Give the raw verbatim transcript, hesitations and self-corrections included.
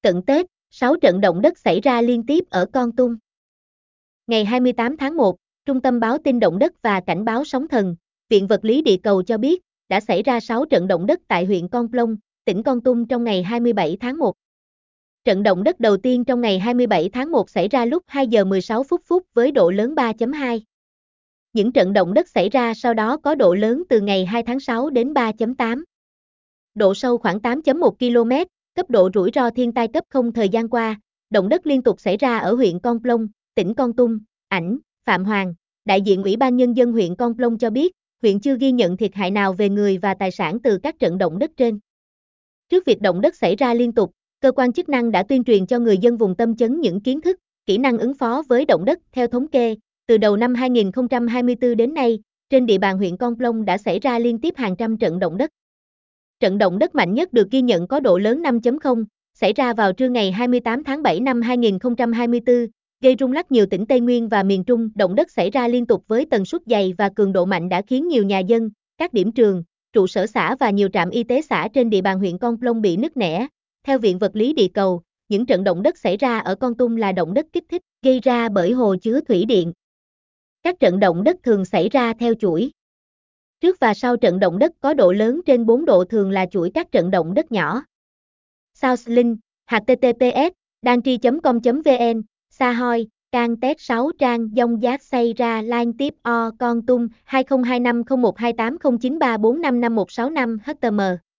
Cận Tết, sáu trận động đất xảy ra liên tiếp ở Kon Tum. Ngày hai mươi tám tháng một, Trung tâm báo tin động đất và cảnh báo sóng thần, Viện Vật lý Địa cầu cho biết, đã xảy ra sáu trận động đất tại huyện Con Plong, tỉnh Kon Tum trong ngày hai mươi bảy tháng một. Trận động đất đầu tiên trong ngày hai mươi bảy tháng một xảy ra lúc hai giờ mười sáu phút phút với độ lớn ba chấm hai. Những trận động đất xảy ra sau đó có độ lớn từ ngày hai tháng sáu đến ba chấm tám. Độ sâu khoảng tám phẩy một ki lô mét, cấp độ rủi ro thiên tai cấp không. Thời gian qua, động đất liên tục xảy ra ở huyện Con Plong, tỉnh Kon Tum. Ảnh, Phạm Hoàng, đại diện Ủy ban Nhân dân huyện Con Plong cho biết, huyện chưa ghi nhận thiệt hại nào về người và tài sản từ các trận động đất trên. Trước việc động đất xảy ra liên tục, cơ quan chức năng đã tuyên truyền cho người dân vùng tâm chấn những kiến thức, kỹ năng ứng phó với động đất. Theo thống kê, từ đầu năm hai nghìn không trăm hai mươi tư đến nay, trên địa bàn huyện Con Plong đã xảy ra liên tiếp hàng trăm trận động đất. Trận động đất mạnh nhất được ghi nhận có độ lớn năm chấm không, xảy ra vào trưa ngày hai mươi tám tháng bảy năm hai nghìn không trăm hai mươi tư, gây rung lắc nhiều tỉnh Tây Nguyên và miền Trung. Động đất xảy ra liên tục với tần suất dày và cường độ mạnh đã khiến nhiều nhà dân, các điểm trường, trụ sở xã và nhiều trạm y tế xã trên địa bàn huyện Con Plong bị nứt nẻ. Theo Viện Vật lý Địa cầu, những trận động đất xảy ra ở Kon Tum là động đất kích thích gây ra bởi hồ chứa thủy điện. Các trận động đất thường xảy ra theo chuỗi. Trước và sau trận động đất có độ lớn trên bốn độ thường là chuỗi các trận động đất nhỏ. Soundlink, h t t p s, dantri chấm com chấm v n, Sahoi, Can Tết sáu trang dông giác xây ra Line tiếp o Kon Tum hai không hai năm không một hai tám không chín ba bốn năm năm một sáu năm H T M